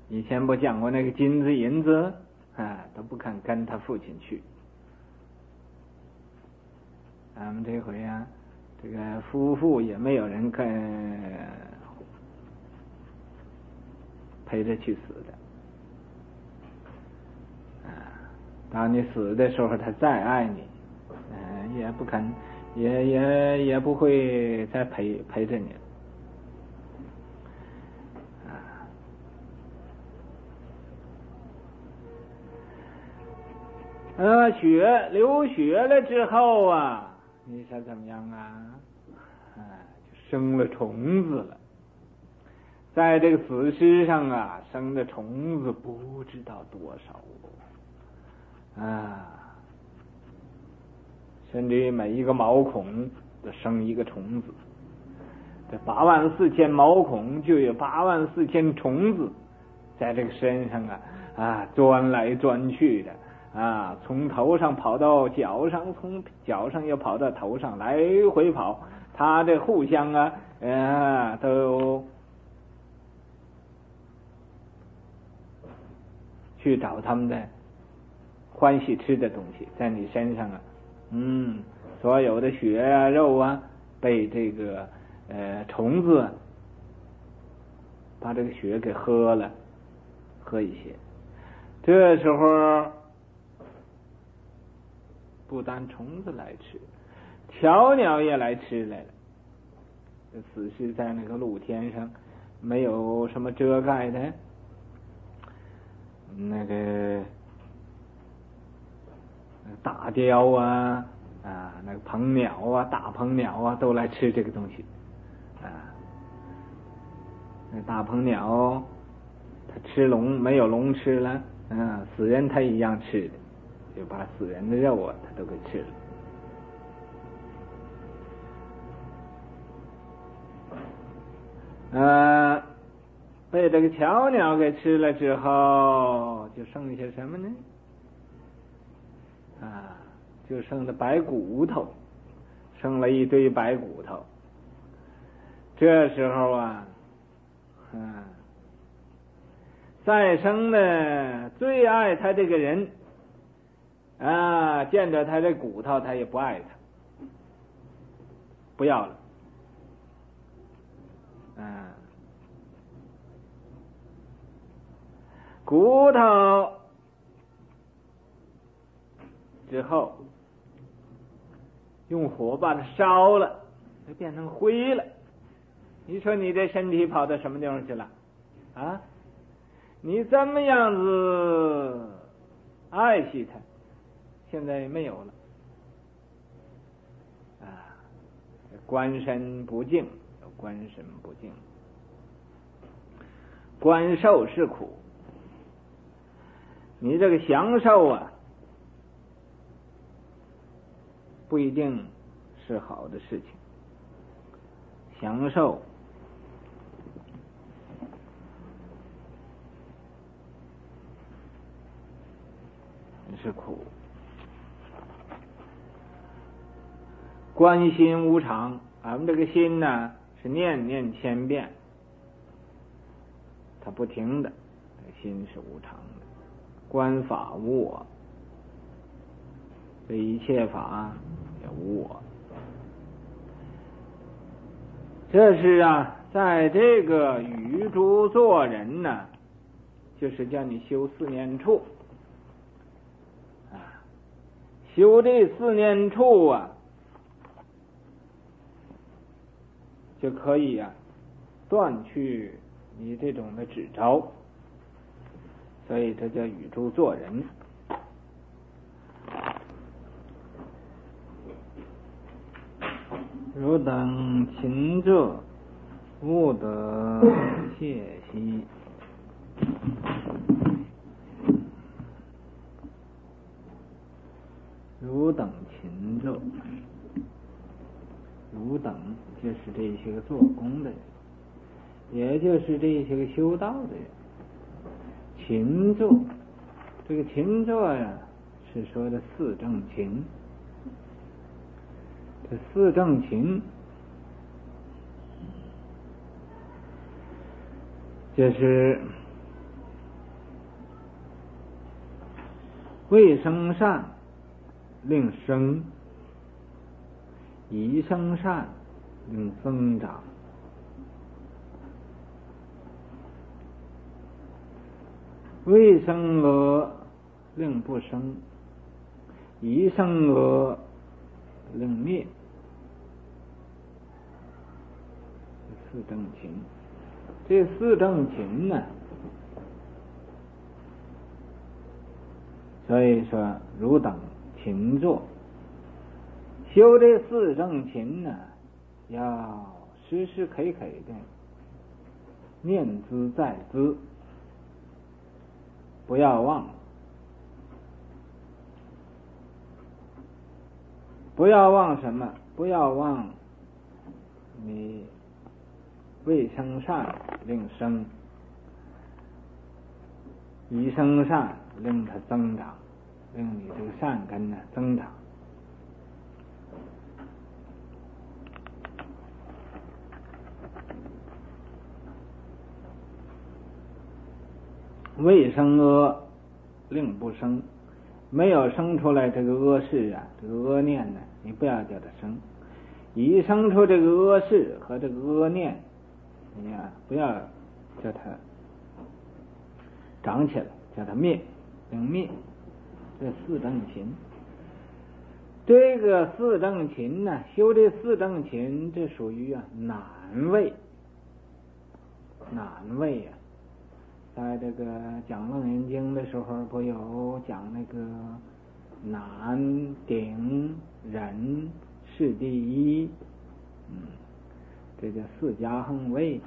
以前不讲过那个金子银子都不肯跟他父亲去。咱们这回这个夫妇也没有人陪着去死的。当你死的时候，他再爱你，也不肯，也不会再陪着你了。流血了之后你说怎么样就生了虫子了。在这个死尸上生的虫子不知道多少甚至于每一个毛孔都生一个虫子，这84000毛孔就有84000虫子在这个身上钻来钻去的从头上跑到脚上，从脚上又跑到头上，来回跑，它这互相都去找他们的欢喜吃的东西，在你身上所有的血肉被这个虫子把这个血给喝一些。这时候不单虫子来吃，小鸟也来吃来了。死尸在那个露天上，没有什么遮盖的，那个大雕那个鹏鸟大鹏鸟都来吃这个东西那大鹏鸟它吃龙，没有龙吃了死人它一样吃的，就把死人的肉它都给吃了。被这个巧鸟给吃了之后，就剩下什么呢？就剩了白骨头，剩了一堆白骨头。这时候再生的最爱他这个人见着他这骨头，他也不爱他，不要了。骨头之后用火把它烧了，就变成灰了。你说你这身体跑到什么地方去了你怎么样子爱惜它，现在没有了官身不净，官身不净，官受是苦。你这个享受不一定是好的事情，享受是苦。观心无常，俺们这个心是念念千变，它不停的，心是无常的。观法无我，这一切法也无我。这是在这个宇宙做人就是叫你修4念处修这4念处就可以断去你这种的执着，所以这叫宇宙做人。汝等勤者，勿得懈息。汝等勤者，汝等就是这些个做工的人，也就是这些个修道的人。勤做，这个勤做是说的四正勤。这四正勤就是未生善令生，已生善令增长。未生恶令不生，已生恶令灭。四正勤，这四正勤呢，所以说汝等勤做。修这四正勤呢，要时时刻刻的念兹在兹，不要忘，不要忘什么？不要忘你未生善令生，已生善令它增长，令你这个善根呢增长。未生恶令不生，没有生出来这个恶事啊，这个恶念呢，你不要叫它生。已生出这个恶事和这个恶念，你呀不要叫它长起来，叫它灭，令灭。这四正勤，这个四正勤呢，修这四正勤，这属于难位，难位呀。在这个讲楞严经的时候，不有讲那个难顶忍是第一，这叫四加横位。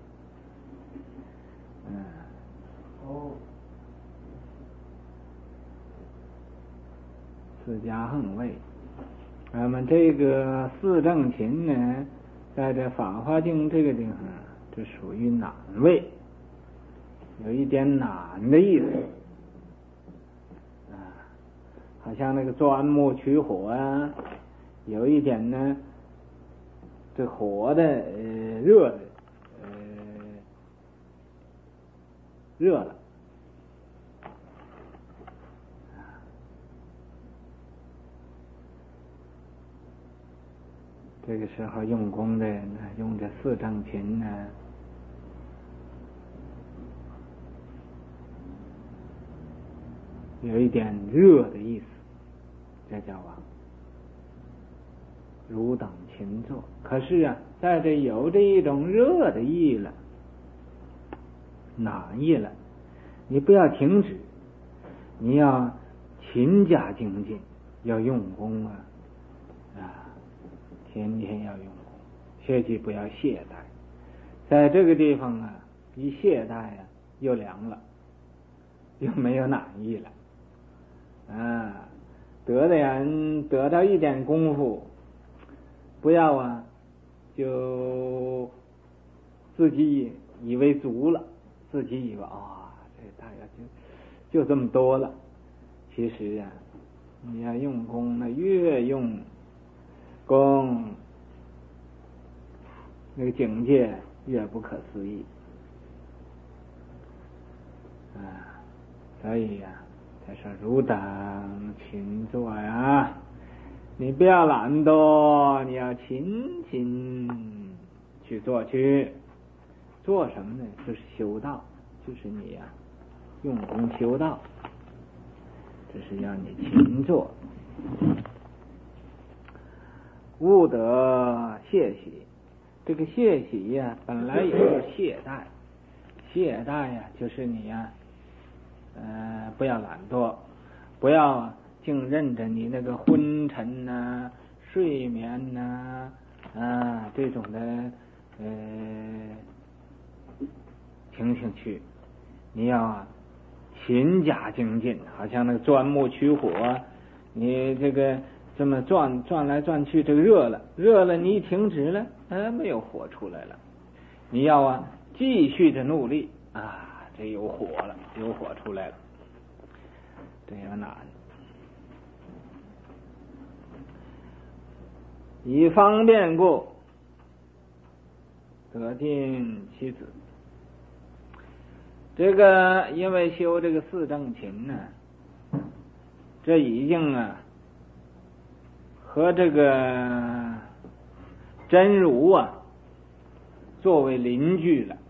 四加横位。那么这个四正勤呢，在这法华经这个地方，这属于难位，有一点难的意思好像那个钻木取火啊，有一点呢，这火的热的热了，这个时候用功的人呢，用这四正勤呢，有一点热的意思，这叫汝等勤做。可是在这有这一种热的意了，难意了，你不要停止，你要勤加精进，要用功天天要用功，切记不要懈怠。在这个地方一懈怠又凉了，又没有难意了。得的人得到一点功夫，不要就自己以为足了，自己以为这大概就这么多了。其实你要用功呢，越用功，那个境界越不可思议所以他说汝等勤做呀，你不要懒惰，你要勤去做去。做什么呢？就是修道，就是你用功修道，这是要你勤做。勿得懈喜，这个懈喜本来也是懈怠，懈怠就是你不要懒惰，不要净认着你那个昏沉睡眠这种的情形去，你要勤加精进，好像那个钻木取火，你这个这么转来转去，这个热了，你一停止了，没有火出来了，你要继续的努力这有火了，有火出来了，这有难。以方便故，得尽其子。这个因为修这个四正勤呢， 这已经啊和这个真如啊作为邻居了，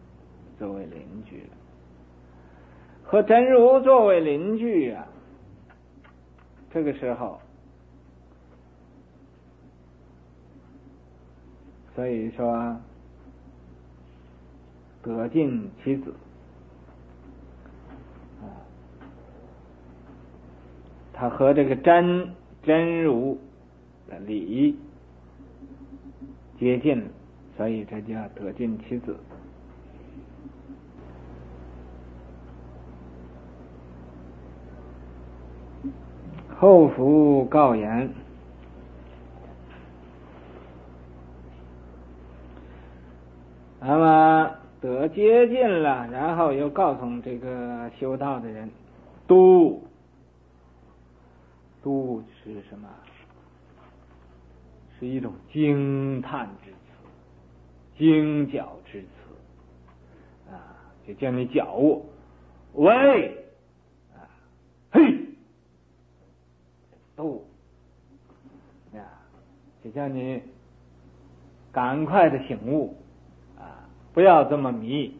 和真如作为邻居啊，这个时候，所以说得尽其子。他和这个真如的理接近了，所以这叫得尽其子。后福告言，那么得接近了，然后又告诉这个修道的人，都是什么？是一种惊叹之词，惊叫之词啊，就叫你觉悟，喂啊，嘿，都啊，就叫你赶快的醒悟啊，不要这么迷。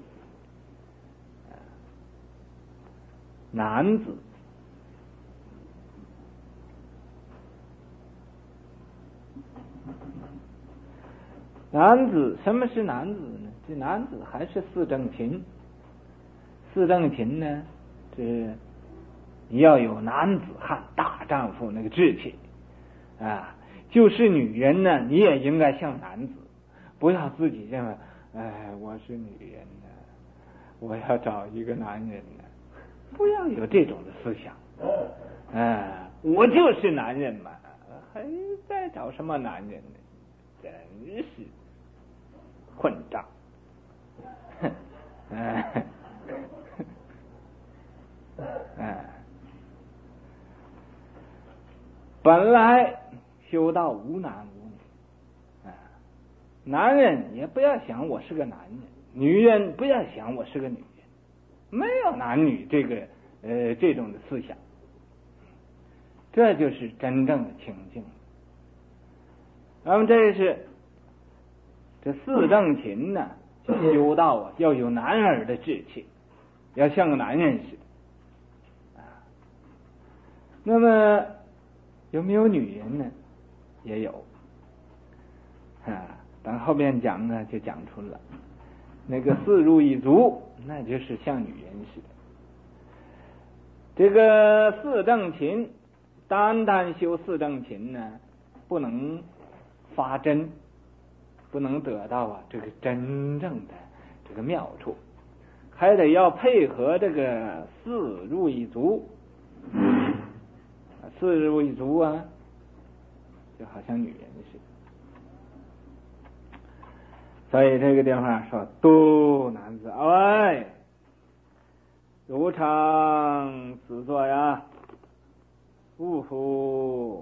男子什么是男子呢？这男子还是四正勤。四正勤呢，这你要有男子汉大丈夫那个志气啊。就是女人呢，你也应该像男子，不要自己认为，哎，我是女人呢，我要找一个男人呢，不要有这种的思想。我就是男人嘛，还在找什么男人呢？真是混账！本来修道无男无女，男人也不要想我是个男人，女人不要想我是个女人，没有男女这种的思想，这就是真正的清净。那么这四正勤呢，修道啊，要有男儿的志气，要像个男人似的啊。那么有没有女人呢？也有啊。等后面讲呢，就讲出了那个四入一足，那就是像女人似的。这个四正勤，单修四正勤呢，不能发真，不能得到这个真正的这个妙处，还得要配合这个四入一足。四入一足啊，就好像女人似的。所以这个地方说，都男子，哎，如常此作呀，勿乎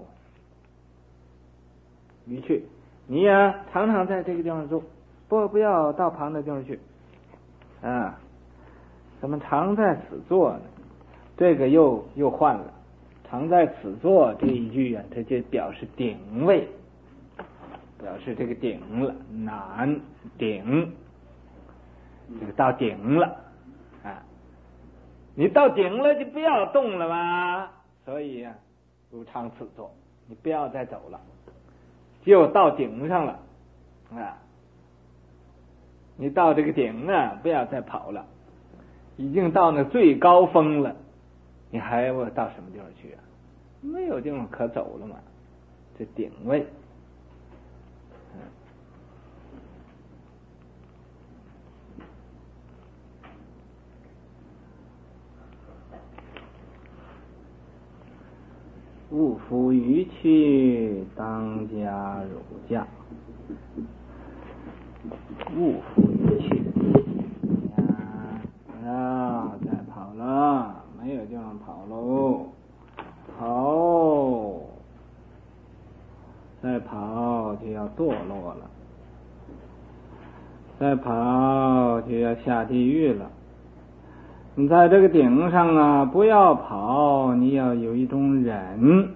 于去。你呀，常常在这个地方做，不要到旁的地方去啊。怎么常在此做呢？这个又换了，常在此做这一句啊，它就表示顶位，表示这个顶了，难顶，这个到顶了啊。你到顶了就不要动了嘛，所以啊，如常此做，你不要再走了，就到顶上了啊。你到这个顶啊，不要再跑了，已经到那最高峰了，你还要到什么地方去啊？没有地方可走了嘛，这顶位。勿夫于去，当家儒家。勿夫于去呀，再跑了，没有地方跑喽，再跑就要堕落了，再跑就要下地狱了， 你在这个顶上啊，不要跑，你要有一种忍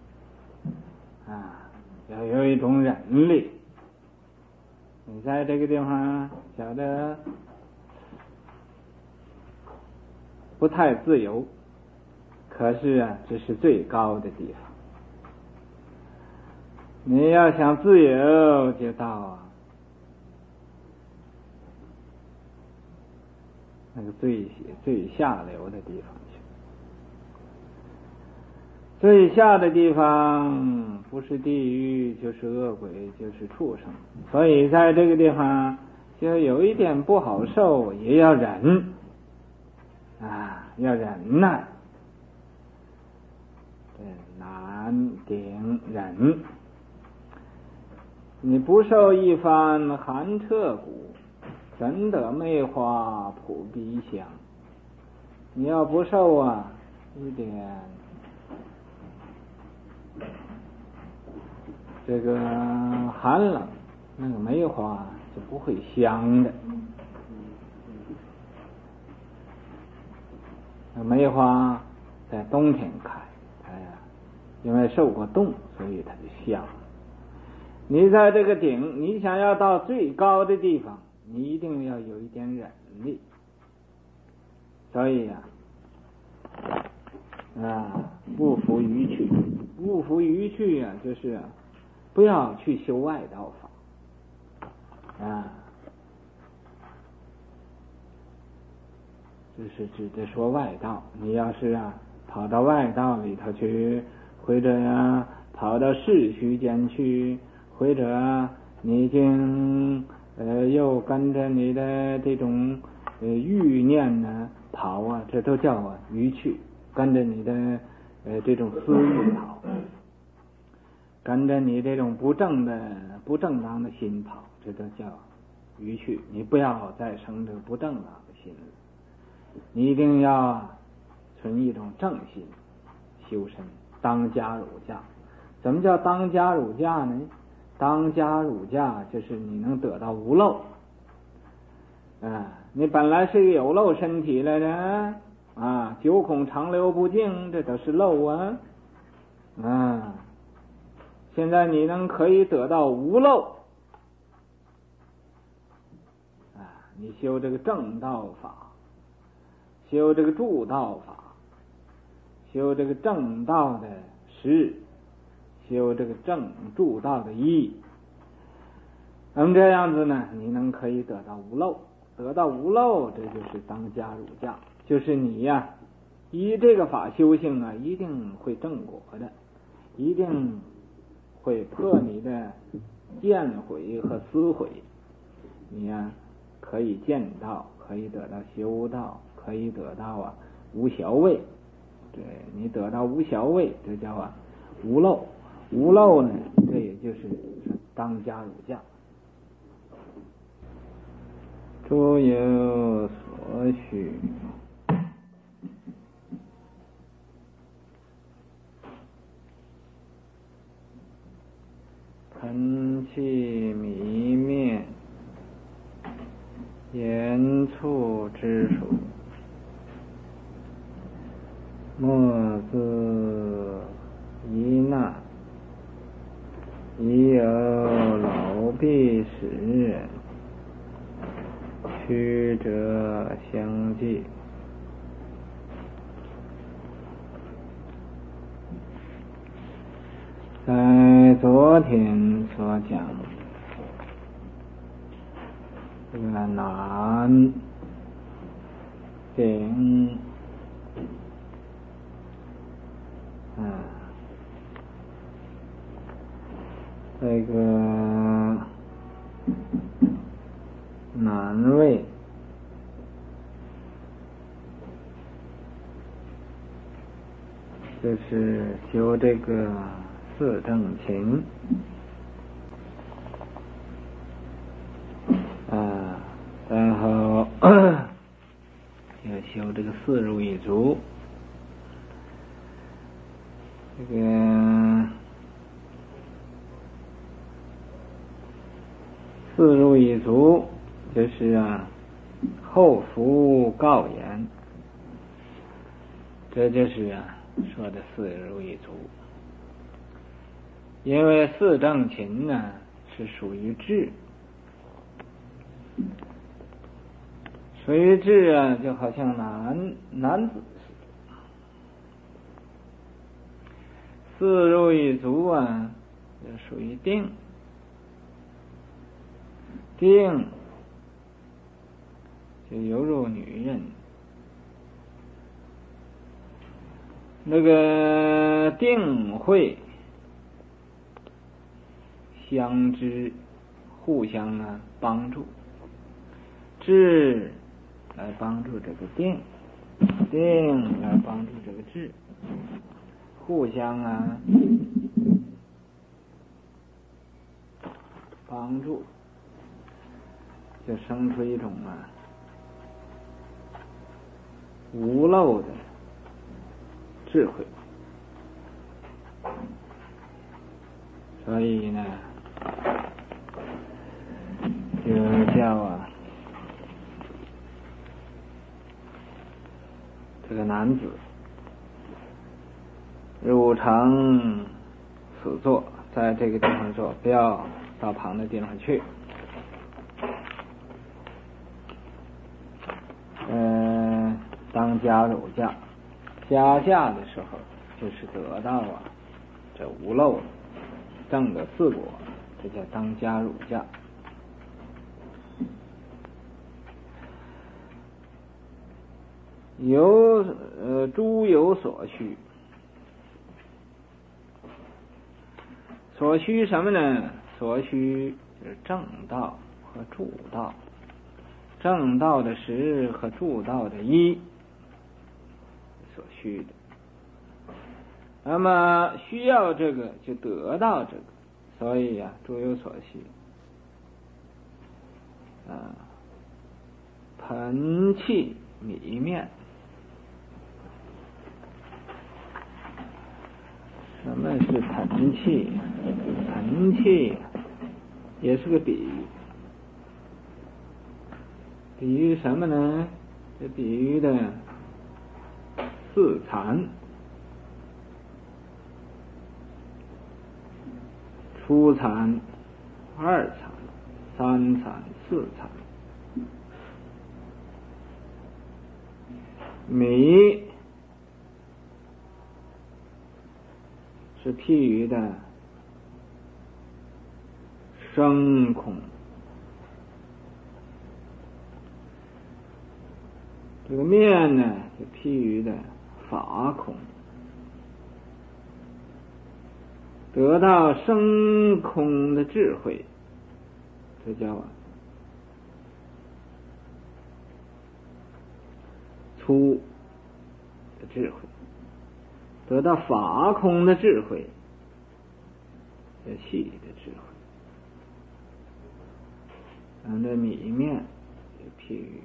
啊，要有一种忍力。你在这个地方晓得不太自由，可是啊，这是最高的地方。你要想自由，就到那个最下流的地方去。最下的地方不是地狱，就是恶鬼，就是畜生。所以在这个地方就有一点不好受，也要忍啊，要忍耐。难顶忍，你不受一番寒彻骨，怎得梅花扑鼻香？你要不受啊一点这个寒冷，那个梅花就不会香的。那梅花在冬天开，因为受过冻，所以它就香。你在这个顶，你想要到最高的地方，你一定要有一点忍力。所以不服于去，不服于去就是不要去修外道法就是指的说外道。你要是跑到外道里头去，或者跑到世虚间去，或者你已经又跟着你的这种欲念呢跑这都叫愚去。跟着你的这种私欲跑，跟着你这种不正当的心跑，这都叫愚去。你不要再生这不正当的心了，你一定要存一种正心修身，当家儒家。怎么叫当家儒家呢？当家儒家就是你能得到无漏你本来是个有漏身体来的九孔长流不净，这都是漏现在你可以得到无漏你修这个正道法，修这个助道法，修这个正道的实，修这个正助道的义。那么这样子呢，你可以得到无漏。得到无漏，这就是当家儒家。就是你依这个法修行一定会正果的，一定会破你的见毁和思毁。你可以见道，可以得到修道，可以得到无小位。对，你得到无小位，这叫无漏。无漏呢，这也就是当家儒家。诸有所许，盆器弥面，言处之属，莫自疑难，已有老必使人，曲折相继。在昨天所讲这个难顶这个难位就是修这个四正勤然后要修这个四入一足。这个四入一足就是后服告言， 这就是说的四如意足。因为四正勤呢是属于智，属于智就好像男子似的。四如意足就属于定，定就犹如女人。那个定慧相知，互相帮助，智来帮助这个定，定来帮助这个智，互相帮助，就生出一种无漏的智慧。所以呢就叫这个男子入城此坐，在这个地方坐，不要到旁的地方去。当家儒家，家驾的时候就是得到这无漏正的四果，这叫当家儒家。诸有所需，所需什么呢？所需是正道和助道，正道的实和助道的一所需的。那么需要这个就得到这个，所以诸有所需。盆器米面，什么是盆器？盆器也是个比喻，比喻什么呢？这比喻的四禅，初禅、二禅、三禅、四禅。米是譬喻的生空，这个面呢是譬喻的法空。得到生空的智慧，这叫粗的智慧；得到法空的智慧，这细的智慧。这米面就譬喻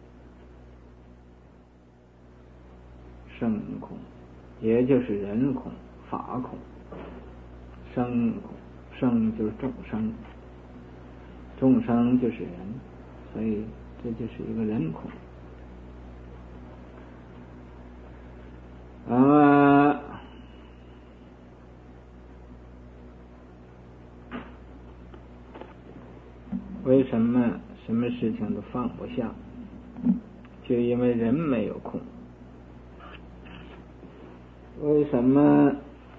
生空，也就是人空、法空。生空，生就是众生，众生就是人，所以这就是一个人空。为什么什么事情都放不下？就因为人没有空。为什么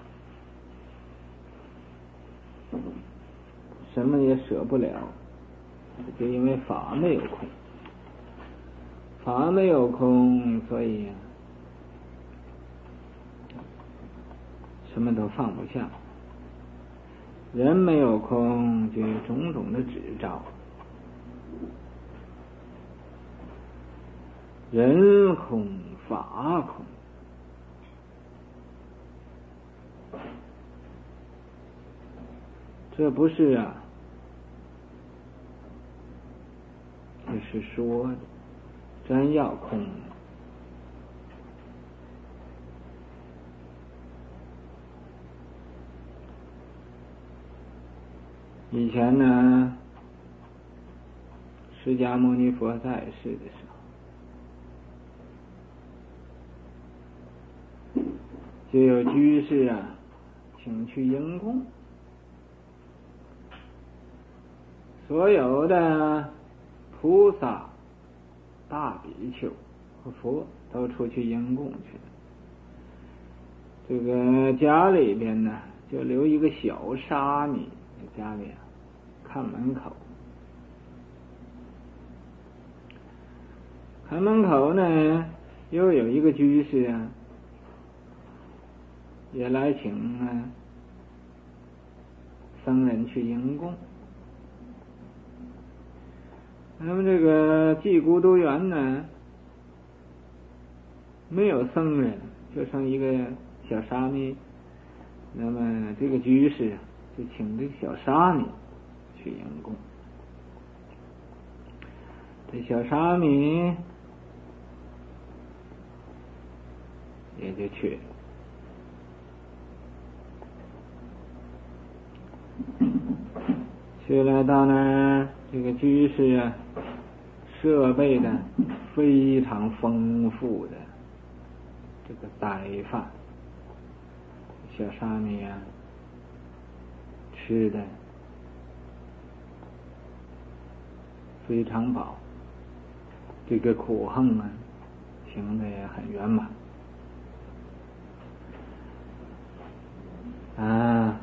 什么也舍不了？就因为法没有空。法没有空，所以什么都放不下。人没有空，就有种种的执照。人空法空，这不是这是说的，真要空。以前呢，释迦牟尼佛在世的时候， 就有居士啊请去迎供，所有的菩萨、大比丘和佛都出去迎供去了。这个家里边呢，就留一个小沙弥在家里看门口。看门口呢，又有一个居士啊，也来请僧人去迎供。那么这个寂孤独园呢，没有僧人，就剩一个小沙弥。那么这个居士就请这个小沙弥去迎供。这小沙弥也就去了。去了到那儿，这个居士啊，设备的非常丰富的这个斋饭，小沙弥啊吃的非常饱，这个苦行啊行的也很圆满啊。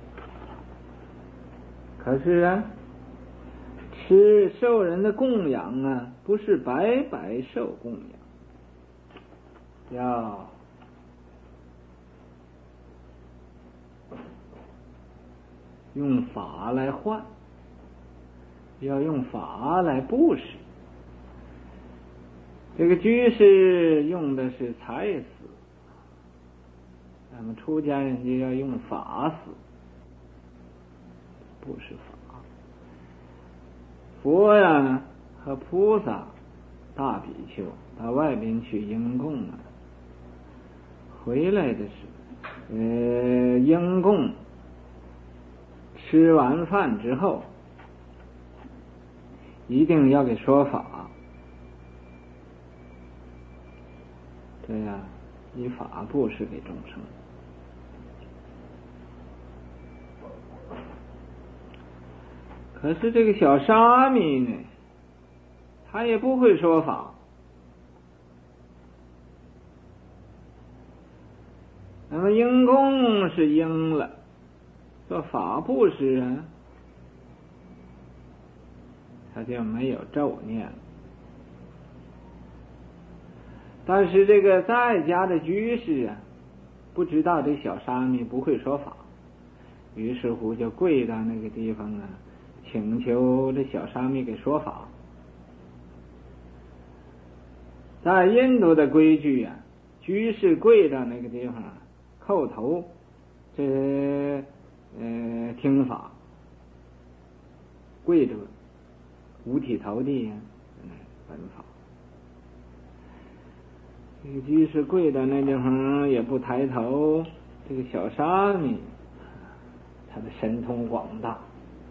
可是啊，吃受人的供养啊，不是白白受供养，要用法来换，要用法来布施。这个居士用的是财施，那么出家人就要用法施，布施法。佛呀和菩萨、大比丘到外边去迎供啊，回来的是迎供吃完饭之后，一定要给说法，对呀，以法布施给众生。可是这个小沙弥呢，他也不会说法。那么迎供是应了，做法布施啊，他就没有咒念了。但是这个在家的居士啊，不知道这小沙弥不会说法，于是乎就跪到那个地方啊，请求这小沙弥给说法。在印度的规矩啊，居士跪到那个地方啊，叩头，这听法，跪着五体投地闻法。这个居士跪到那地方也不抬头，这个小沙弥他的神通广大，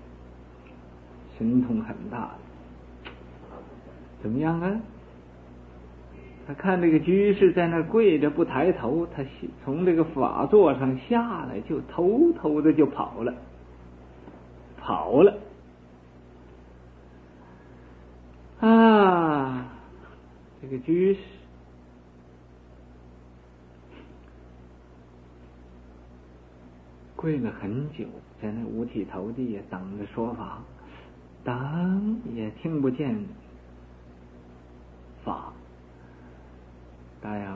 神通很大，怎么样啊？他看这个居士在那跪着不抬头，他从这个法座上下来，就偷偷的就跑了。啊，这个居士跪了很久，在那五体投地等着说法，等也听不见法。大约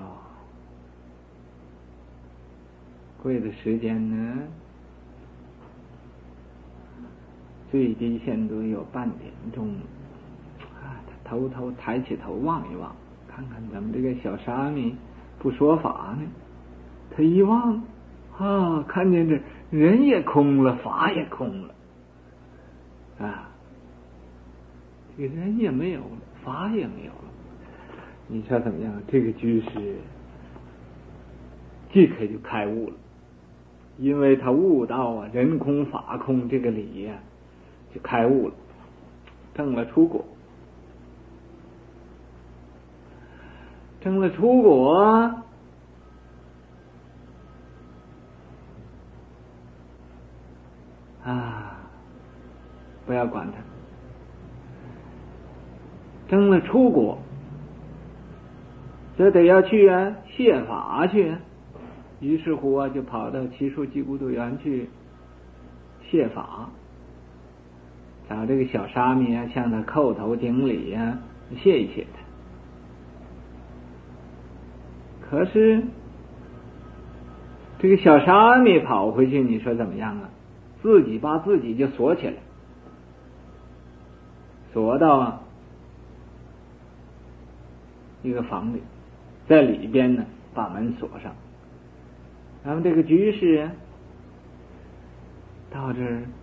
跪的时间呢，最低限度有半点钟啊。他偷偷抬起头望一望，看看咱们这个小沙弥不说法呢。他一望啊，看见这人也空了，法也空了啊，这个人也没有了，法也没有了。你说怎么样？这个居士即刻就开悟了，因为他悟到啊人空法空这个理呀，就开悟了，证了出果。证了出果， 不要管他，争了出国，这得要去谢法去。于是乎就跑到奇树济孤独园去谢法，找这个小沙弥向他叩头顶礼谢一谢他。可是这个小沙弥跑回去，你说怎么样自己把自己就锁起来，锁到一个房里，在里边呢把门锁上。然后这个居士到这儿，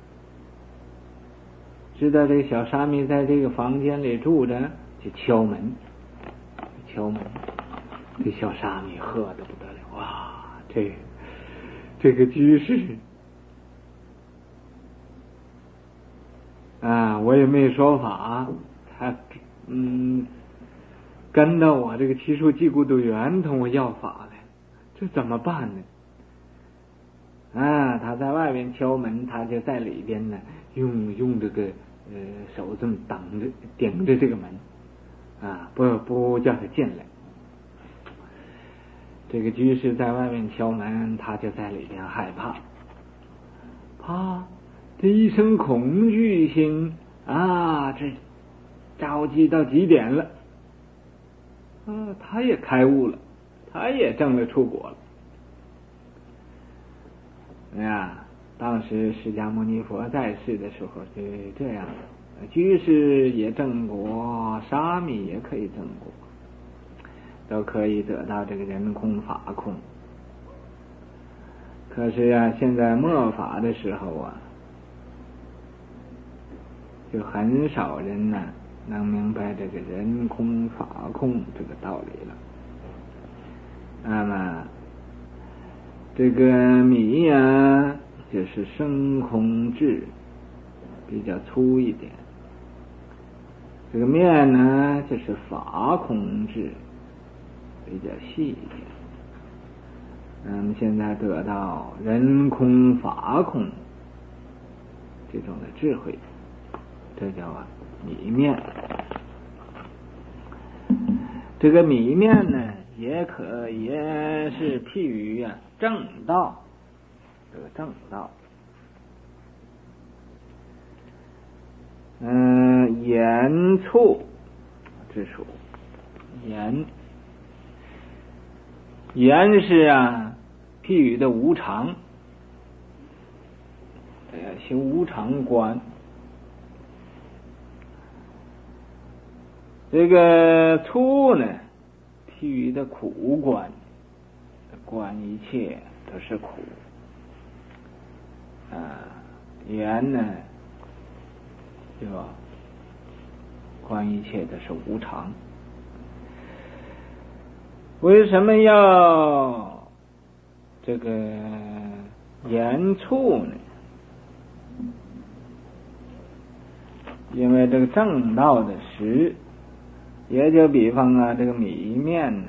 知道这个小沙弥在这个房间里住着，就敲门。这小沙弥喝得不得了，哇，这个居士我也没说法，他跟到我这个奇树济孤独园同我要法来，这怎么办呢？他在外面敲门，他就在里边呢，用这个手这么顶着这个门，不叫他进来。这个居士在外面敲门，他就在里边害怕，这一声恐惧心这着急到极点了。他也开悟了，他也证了出果了。当时释迦牟尼佛在世的时候就这样，居士也证果，沙弥也可以证果，都可以得到这个人空法空。可是现在末法的时候就很少人能明白这个人空法空这个道理了。那么这个米就是生空智，比较粗一点；这个面呢就是法空智，比较细一点。现在得到人空法空这种的智慧，这叫米面。这个米面呢也是譬喻正道，这个正道。言处之属，言是譬喻的无常，修无常观。这个处呢譬喻的苦观，观一切都是苦。言呢就观一切都是无常。为什么要这个言处呢？因为这个正道的食，也就比方这个米面呢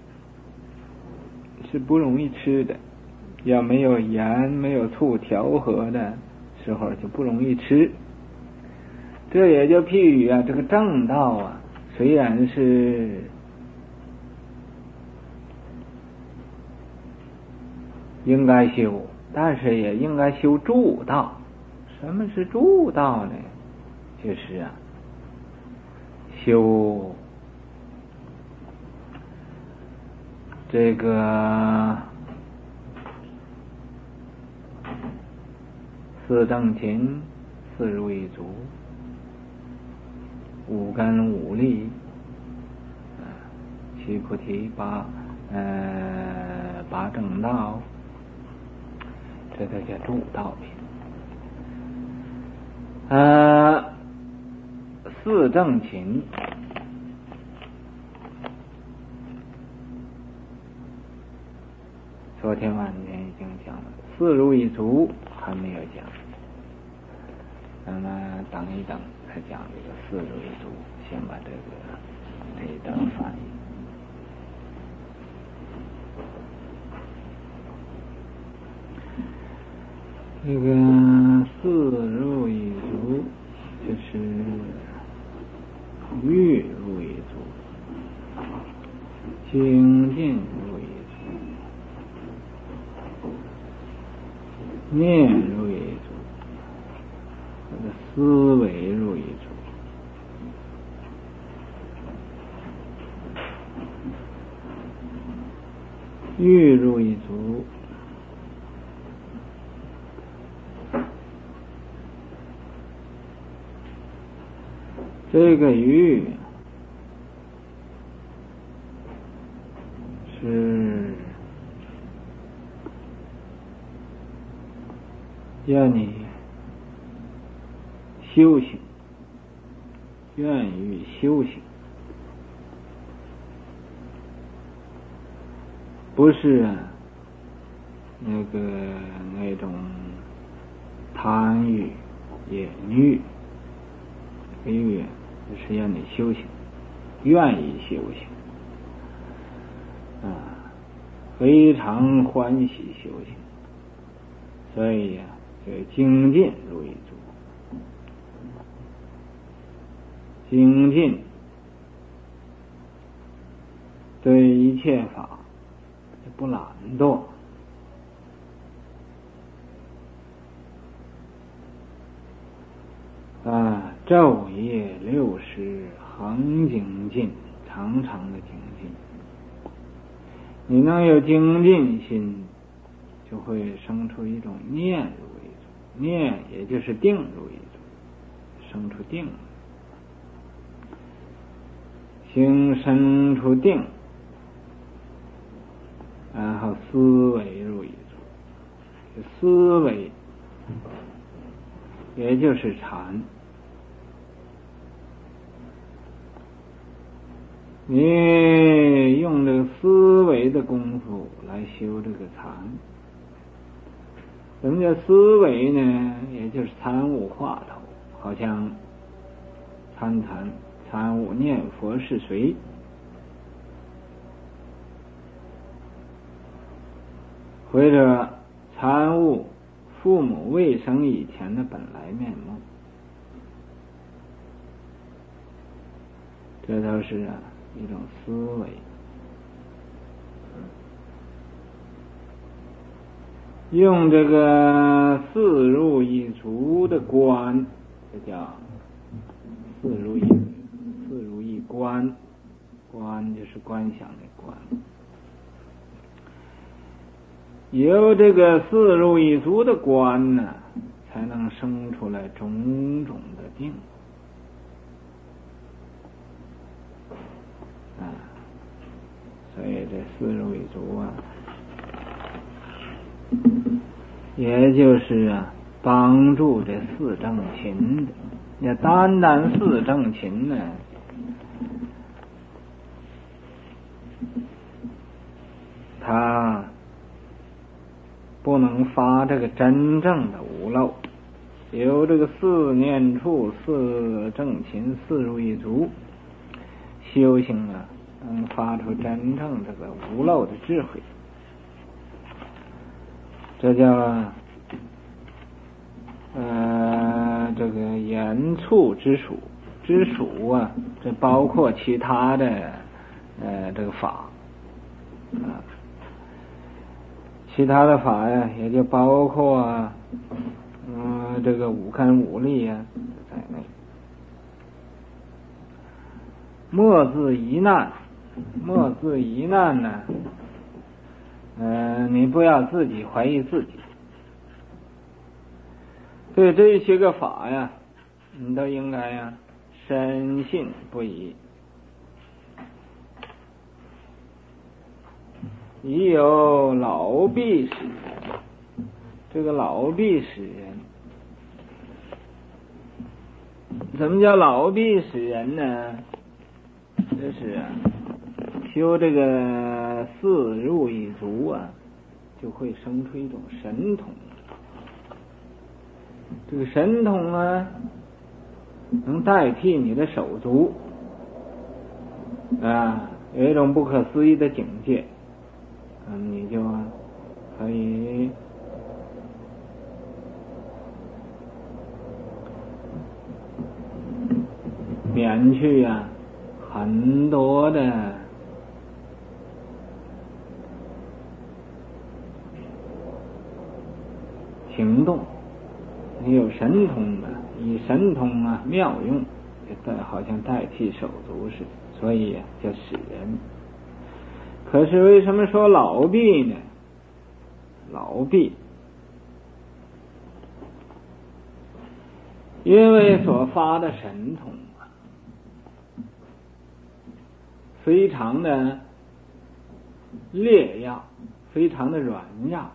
是不容易吃的，要没有盐没有醋调和的时候就不容易吃。这也就譬喻这个正道虽然是应该修，但是也应该修助道。什么是助道呢？就是修这个四正勤、四如意足、五根五力、七菩提、八正道，这都叫助道品。四正勤，昨天晚间已经讲了，四如意足还没有讲。那么等一等再讲这个四如意足，先把这一段翻译。这个精进如一足，念如一足，思维如一足，欲如一足，这个欲是要你修行，愿意修行，不是那种贪欲、眼欲，欲就是要你修行，愿意修行非常欢喜修行，所以就精进如一足，精进对一切法不懒惰，昼夜6时恒精进，常常的精进。你能有精进心，就会生出一种念如一足，念也就是定如一足，生出定，生出定，然后思维如一足，思维也就是禅。你用这个思维的功夫来修这个禅，什么叫思维呢？也就是参悟话头，好像参悟念佛是谁，或者参悟父母未生以前的本来面目，这都是一种思维。用这个四入一足的观，这叫四入一观，观就是观想的观。有这个四入一足的观呢，才能生出来种种的定。所以这四入一足也就是帮助这四正勤的。要单四正勤呢，他不能发这个真正的无漏。有这个四念处、四正勤、四入一足，修行能发出真正这个无漏的智慧，这叫这个言处之属。之属这包括其他的这个法其他的法也就包括这个五根五力在内。莫自疑难呢，你不要自己怀疑自己。对这些个法你都应该深信不疑。已有老弊使人，这个老弊使人，什么叫老弊使人呢？就是修这个四入一足就会生出一种神通。这个神通能代替你的手足有一种不可思议的境界，你就可以免去很多的行动，有神通的，以神通妙用，好像代替手足似的，所以叫使人。可是为什么说老婢呢？老婢，因为所发的神通非常的烈药，非常的软药，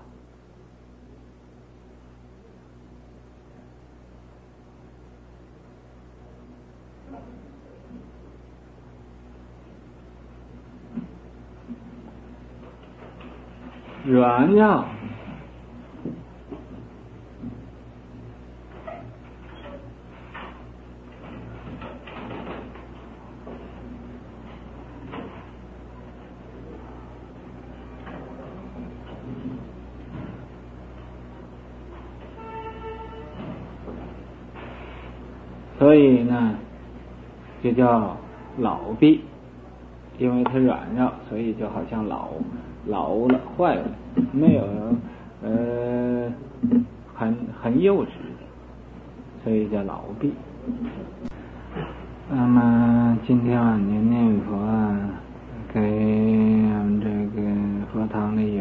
软药所以呢就叫老婢，因为它软弱，所以就好像老了坏了，没有很幼稚，所以叫老婢。那么今天晚年念佛给我们这个佛堂里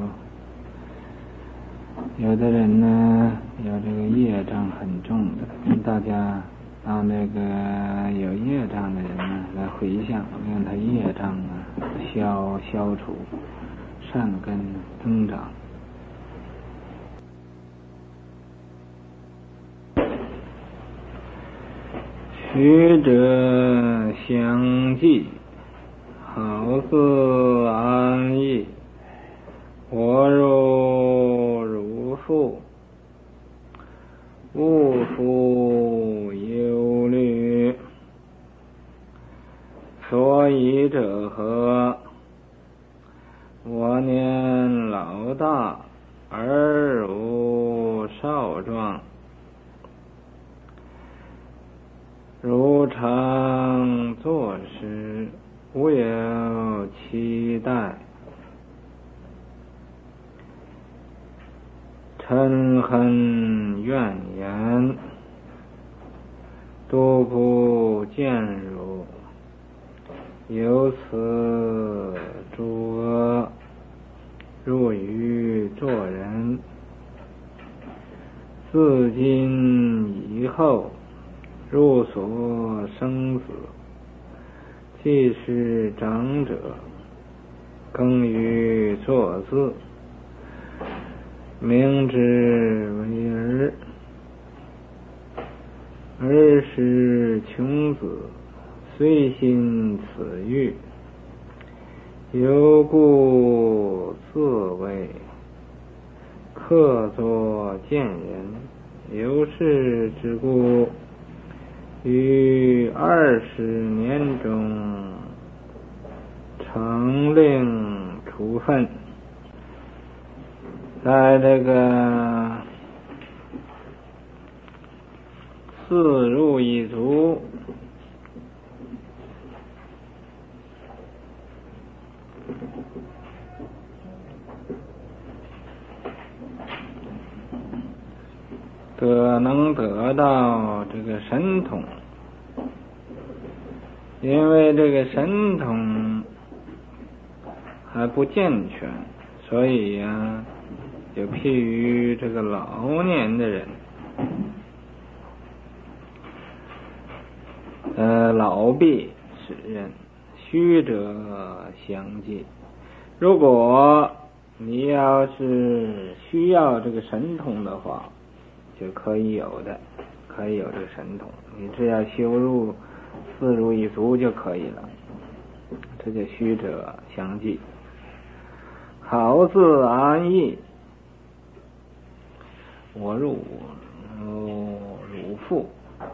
有的人呢有这个业障很重的，大家让那个有业障的人呢来回向，让他业障消除，善根增长。学者相继，好自安逸，我如父，勿复忧虑。所以者何？我年老大，而如少壮，如常作事，无有期待。嗔恨怨言，多不见汝，由此诸恶，入于做人。自今以后，入所生死，既是长者，更于作字，明之为儿，儿时穷子，虽心此欲，犹故自为客作见人，由是之故，于20年中成令处分。在这个四入一族能得到这个神通，因为这个神通还不健全，所以就譬于这个老年的人，老婢使人，虚者相继。如果你要是需要这个神通的话，就可以有的，可以有这个神通，你只要修入四入一足就可以了，这叫虚者相继。好自安逸，我入父，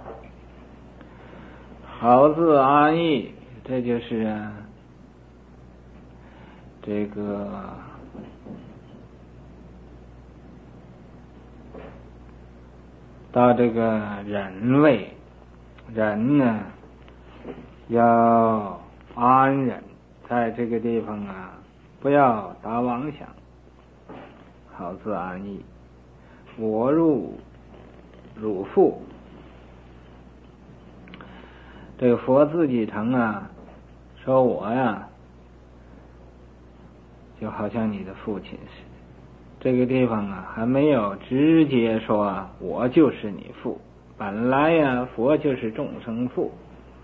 好自安逸，这就是这个到这个忍位，人呢要安忍，在这个地方不要打妄想，好自安逸。 我入汝父。这个佛自己称啊，说我呀，就好像你的父亲似的。这个地方啊，还没有直接说我就是你父。本来呀，佛就是众生父。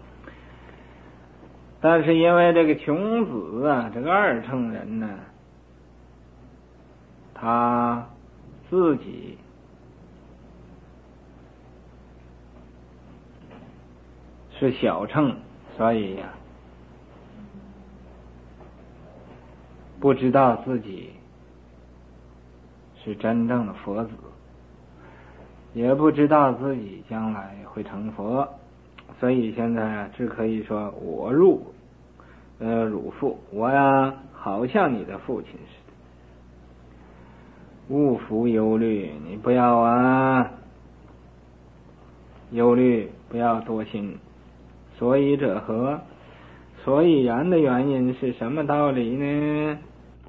但是因为这个穷子啊，这个二乘人呢，他自己是小乘，所以呀，不知道自己是真正的佛子，也不知道自己将来会成佛，所以现在只可以说我入汝父，我呀好像你的父亲似的。勿服忧虑，你不要忧虑，不要多心。所以者何？所以然的原因是什么道理呢？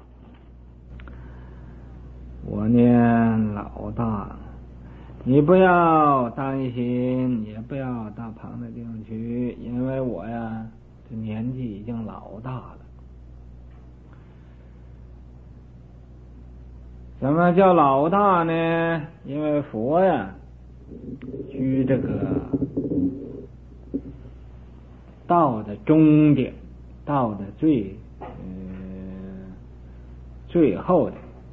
我念老大，你不要担心，也不要到旁的地方去，因为我呀这年纪已经老大了。什么叫老大呢？因为佛呀居这个道的终点，道的最后的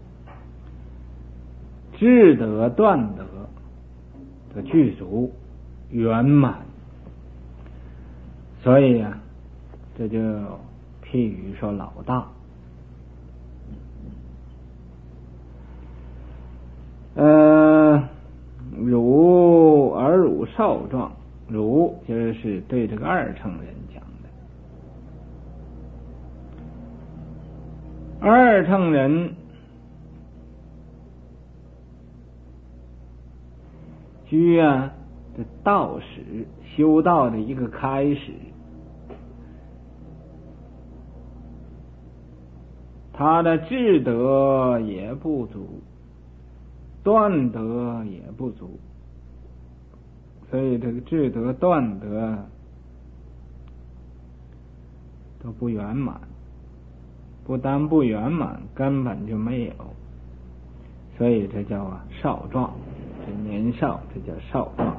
智德断德的具足圆满，所以啊，这就譬喻说老大。汝少壮，汝就是对这个二乘人讲的。二乘人居的道始，修道的一个开始，他的智德也不足，断德也不足，所以这个智德断德都不圆满，不但不圆满，根本就没有，所以这叫少壮，这年少，这叫少壮，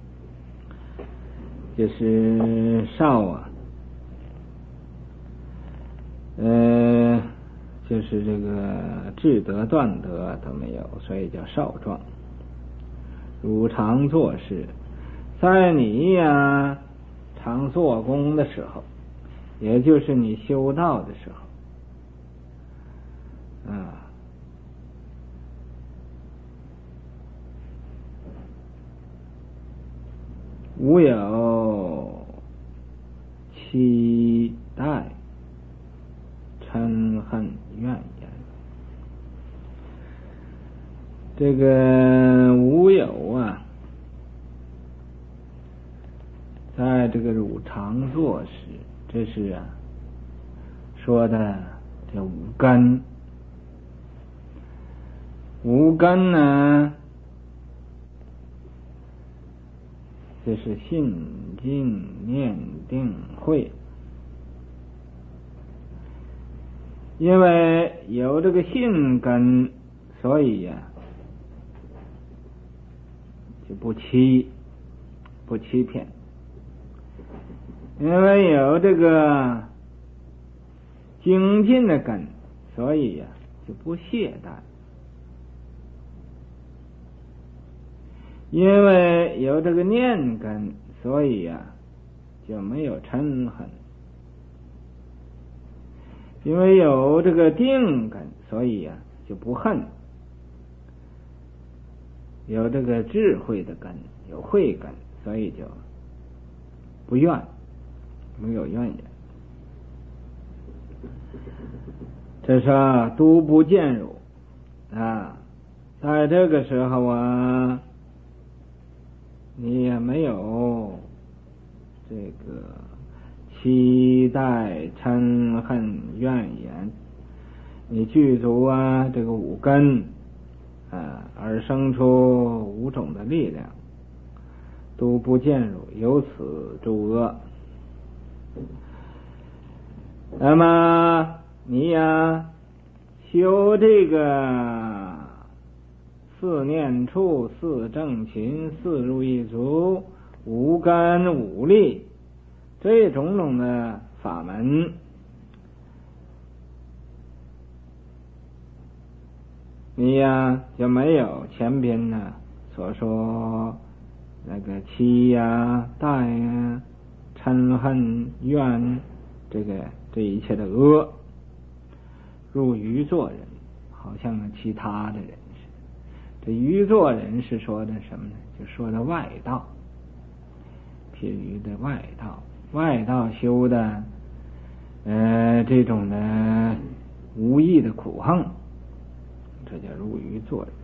就是少就是这个智德断德都没有，所以叫少壮。汝常做事，在你常做工的时候，也就是你修道的时候无有期待嗔恨怨言。这个无有在这个汝常作时，这是说的这五根。五根呢，就是信静念定慧。因为有这个信根，所以就不欺骗。因为有这个精进的根，所以就不懈怠。因为有这个念根，所以就没有嗔恨。因为有这个定根，所以就不恨。有这个智慧的根，有慧根，所以就不怨，没有怨言。这是都不见辱在这个时候你也没有这个期待嗔恨怨言，你具足这个五根而生出五种的力量，都不见入，由此诸恶。那么你呀，修这个四念处、四正勤、四如意足、五根五力这种种的法门，你呀就没有前边呢所说那个欺呀、怠呀、嗔恨怨这一切的恶入于做人，好像其他的人似的。这于做人是说的什么呢？就说的外道，譬如的外道修的这种的无益的苦行，这叫入于做人。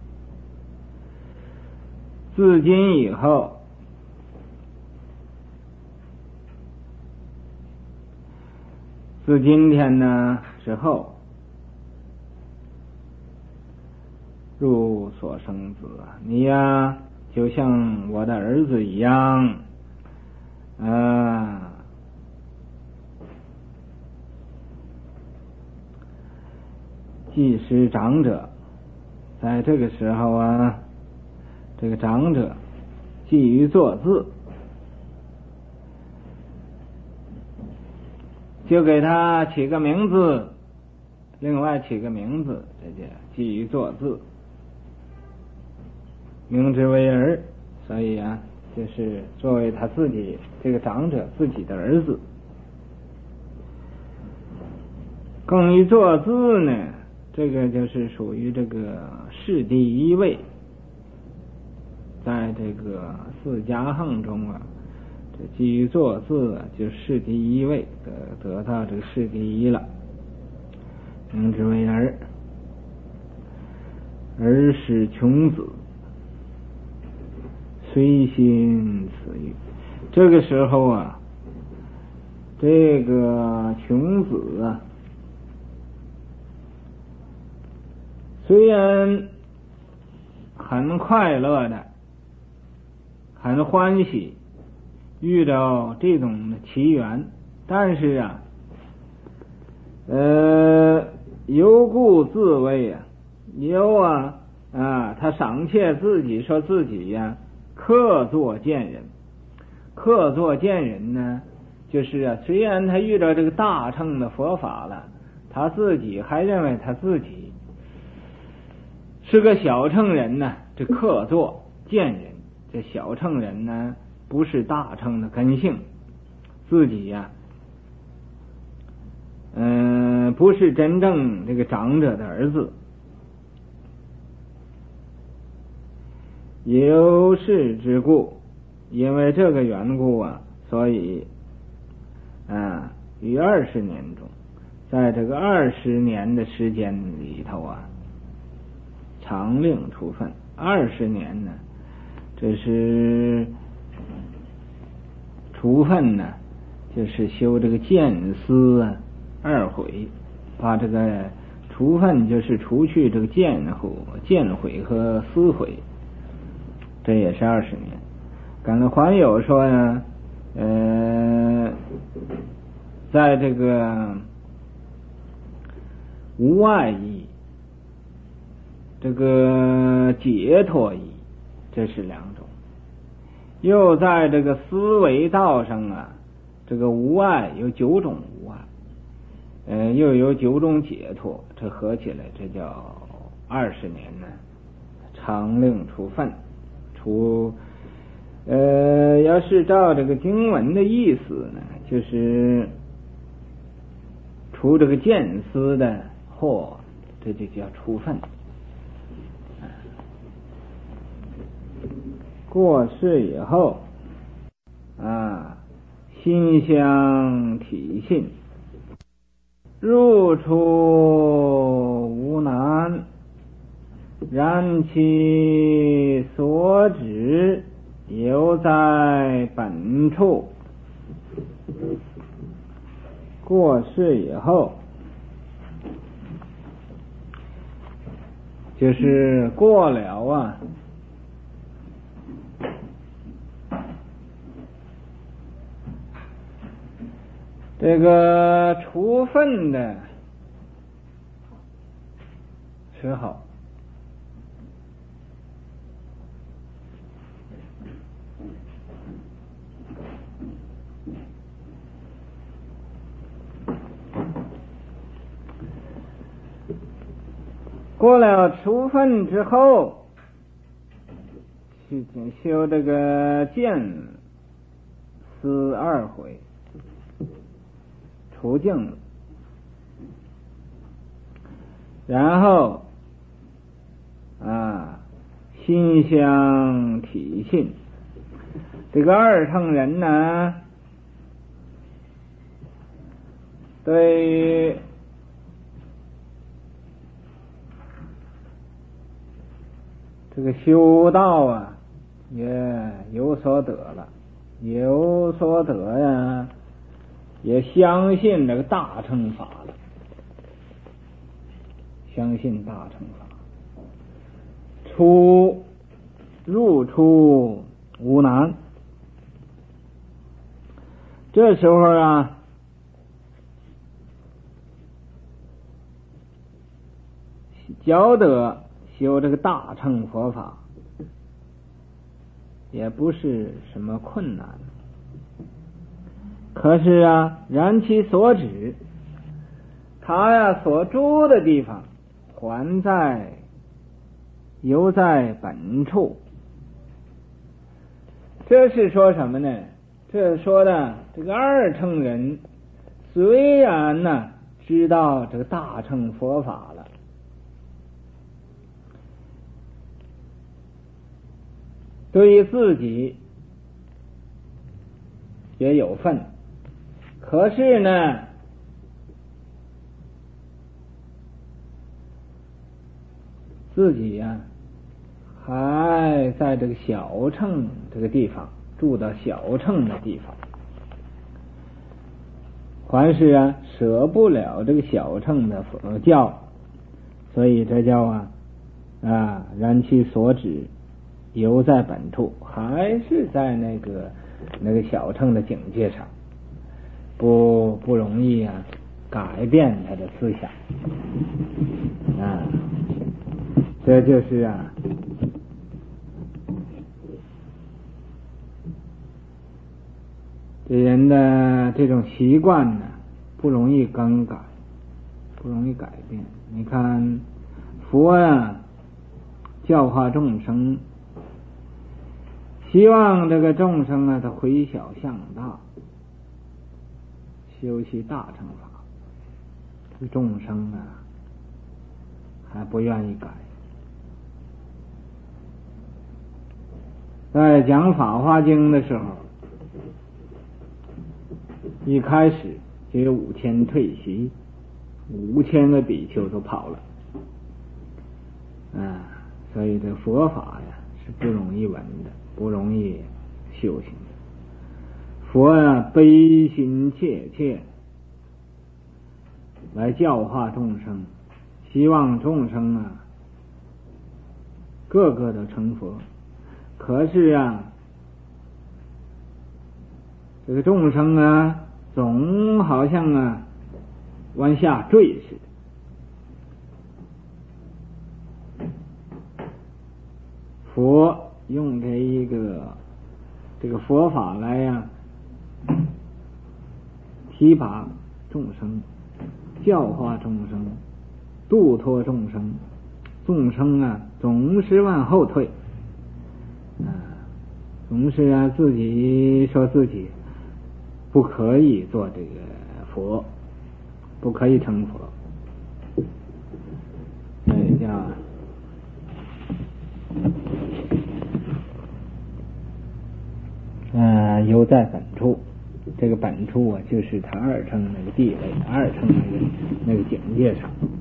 自今以后，自今天呢之后，入所生子啊，你呀就像我的儿子一样既是长者，在这个时候啊，这个长者基于作字，就给他起个名字，另外起个名字，这叫基于作字，名之为儿。所以啊，就是作为他自己这个长者自己的儿子。更于作字呢，这个就是属于这个世第一位，在这个四家行中啊，这基于作字啊，就世第一位，得到这个世第一了，名之为儿。儿是穷子，虽心此欲。这个时候啊，这个穷子啊，虽然很快乐的，很欢喜遇到这种的奇缘，但是啊犹故自谓啊，他赏窃自己说自己呀客作见人。客作见人呢，就是啊，虽然他遇到这个大乘的佛法了，他自己还认为他自己是个小乘人呢。这客作见人，这小乘人呢不是大乘的根性，自己呀不是真正这个长者的儿子。由是之故，因为这个缘故啊，所以于20年中，在这个20年的时间里头啊，常令处分。20年呢，这是处分呢，就是修这个见思2回，把这个处分就是除去这个见毁和思毁，这也是20年。刚才还有说呢，在这个无碍义，这个解脱义，这是2种。又在这个思维道上啊，这个无碍有9种无碍，又有9种解脱，这合起来这叫20年呢，常令处分。要是照这个经文的意思呢，就是除这个见思的祸，这就叫处分。过世以后心相体信，入出无难，然其所指犹在本处。过世以后， 就是过了啊这个处分的时候，过了处分之后，去修这个见思二回，除净了，然后心相体信。这个二乘人呢，对这个修道啊也有所得了，有所得呀，也相信这个大乘法了，相信大乘法，入出无难。这时候啊，觉得修这个大乘佛法也不是什么困难，可是啊，然其所指，他呀所住的地方犹在本处。这是说什么呢？这说的这个二乘人虽然呢知道这个大乘佛法了，对于自己也有份，可是呢自己呀还在这个小乘这个地方，住到小乘的地方，还是啊舍不了这个小乘的佛教，所以这叫然其所指犹在本处，还是在那个小乘的境界上，不容易啊改变他的思想这就是这人的这种习惯呢不容易更改，不容易改变。你看佛教化众生，希望这个众生他回小向大，修习大乘法，这个众生还不愿意改。在讲《法华经》的时候，一开始就有5000退席，5000个比丘都跑了所以这佛法呀是不容易闻的，不容易修行的。佛悲心切切来教化众生，希望众生个个都成佛。可是这个众生总好像往下坠似的。佛用这个佛法来提拔众生，教化众生，度脱众生，众生总是往后退，总是自己说自己不可以做这个佛，不可以成佛，所以叫犹在本处。这个本处就是他二乘那个地位，二乘那个境界上。